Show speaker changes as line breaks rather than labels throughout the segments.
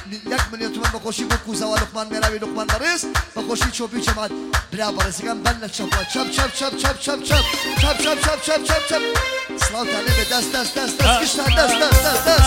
1 میلیون تومان بخوشی بو کوزا و لقمان میراوی لقمان بریز بخوشی چوبی جماعت برا برزگان بن چپ چپ چپ چپ چپ چپ چپ چپ چپ چپ چپ چپ چپ سلام تعالی به دست دست دست دست کشتن دست دست دست دست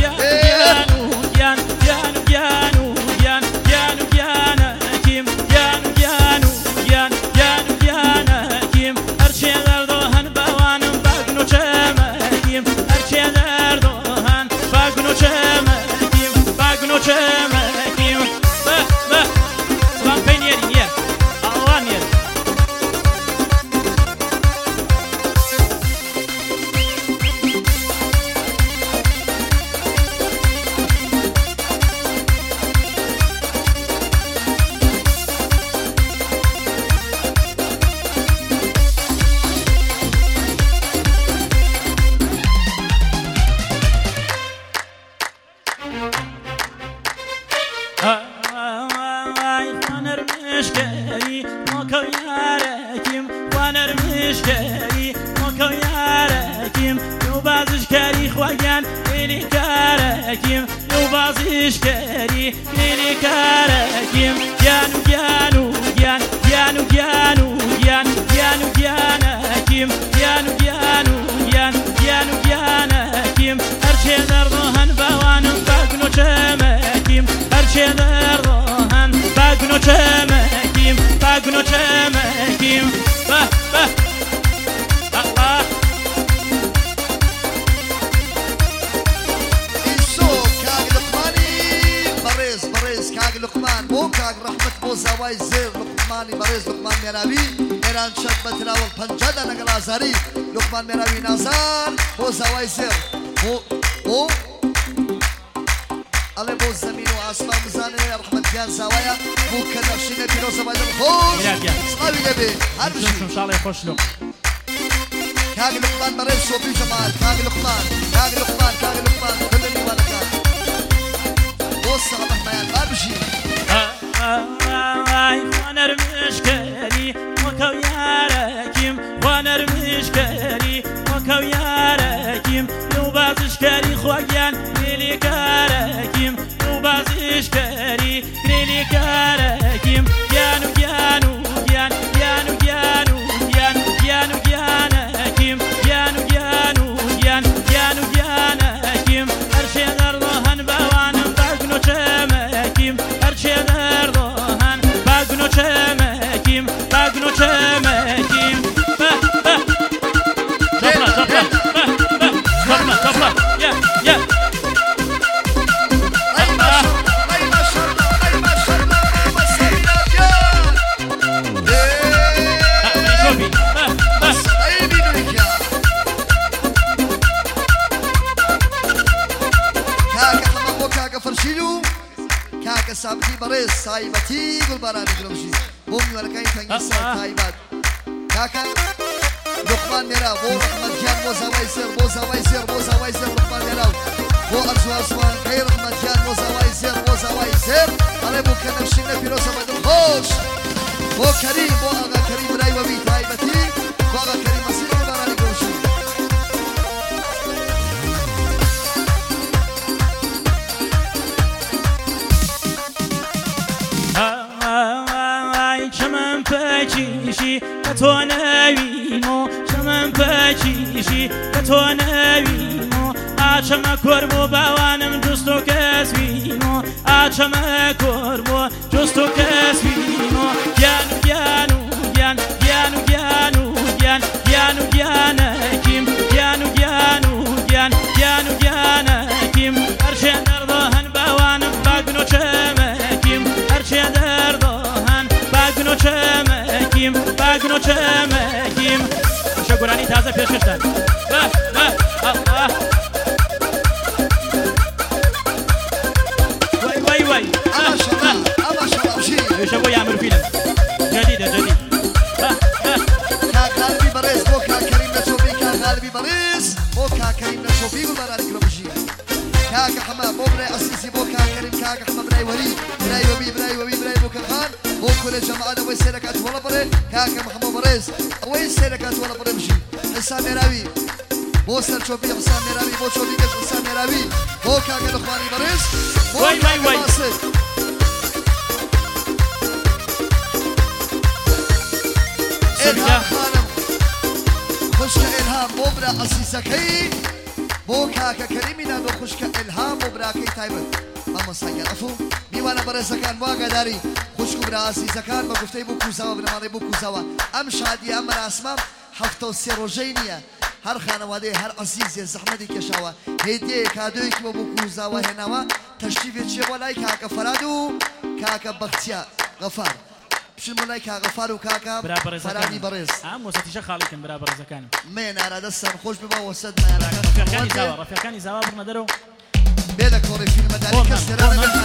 لقمان میراوی نازان بو زوایزر بو الله بو زمین و آسمان مزانه رحمت جان زوایا بو کنفشینه پیروز باید خوش سلاوی نبی هر بشی
ان شاء الله خوش لو
کاغ لقمان مريض صوفي جمال کاغ لقمان كل اللي وانا كان بص على محمد هر بشي
وانا رمشكري وكو ياركيم وانا رمشكري وكو ياركيم لو بازشكري خويان ليلي كاركيم لو بازشكري ليلي كاركيم يانو يانو يان يانو يانو يان يانو يانكيم يانو يانو يان يانو يانكيم هرشي دردهن بوانم باقنو چمكيم هرشي دردهن باقنو چمكيم باقنو چمكيم طبلة يا يا
سابتي بريس سايبتي قول برامج رمشي بومي ولا كاين تنقص سايبات كاكا لقمان ميرا بو رحمت جان بو زوايسر بو زوايسر بو زوايسر لقمان ميرا بو أرجو أسوان كاي رحمت جان بو زوايسر بو زوايسر على بو كنفشينا بيروسا بدل خوش بو كريم بو أغا كريم راي وبي تايبتي بو أغا كريم أسير برامج رمشي
پاچیشی تو نوینو شمن پاچیشی تو نوینو آچم کربو باوانم جستو کسوینو آچم کربو جستو کسوینو یانو یانو یان یانو یانو یان یانو یانکیم یانو یانو یان یانو یانکیم هرچه دردهن باوانم باگنو چمکیم هرچه دردهن باگنو چمکیم باگنو چمکیم شگرانی تازه پیش کشتن الله وای وای
اما شبابشی
شبو یامر فیلم جدیده جدید
قلبی برز بو كريم نشوفي قلبي برز بو كريم نشوفي قول براني كرمشي كاك حما بو براي أسيسي بو كريم كاك حما براي ولي براي وبي براي وبي براي بو كخان بو كل جماعة وي سيركات ولا بري كاك محمد برز وي سيركات ولا بري مشي حسام راوي بۆ سەرچۆپی حسان نێراوی بۆ چۆپیکەش حسان نێراوی بۆ کاکە لوقمانی بەڕێز بۆ کاکە باسل ئێلهام خانم خوشکە ئێلهام بۆ برا عەزیزەکەی بۆ کاکە کەریمینا بۆ خوشکە ئێلهام بۆ براکەی تایبەت مامۆستاگەر ئەفوو میوانە بەڕێزەکان واگەداری خوشک و برا عەزیزەکان بە گوفتەی بۆ کوزاوە بنەماڵەی بۆ کوزاوە ئەم شادیە ئەم مەراسمە 73 ڕۆژەی نییە هەر خانەوادەیە هەر عەزیزێ زەحمەتی کێشاوە هێدیەیە کادۆیەکی بۆ کوزاوە هێناوە تەشریفێ چێ بۆ لای کاکە فەراد و کاکە بەختیار غەفار بچن بۆ لای کاکە فەراد و کاکە فەرادی بەڕێز
ئەم وەسەتیشە خاڵیکن برا بەڕێزەکانم
مێن ئارادەستان خۆش ببە وەسەد
ڕەفیقەکانی زاوا بڕنە دەرەوە
بێ لە کۆڕی فیلمەداری کەس لێرە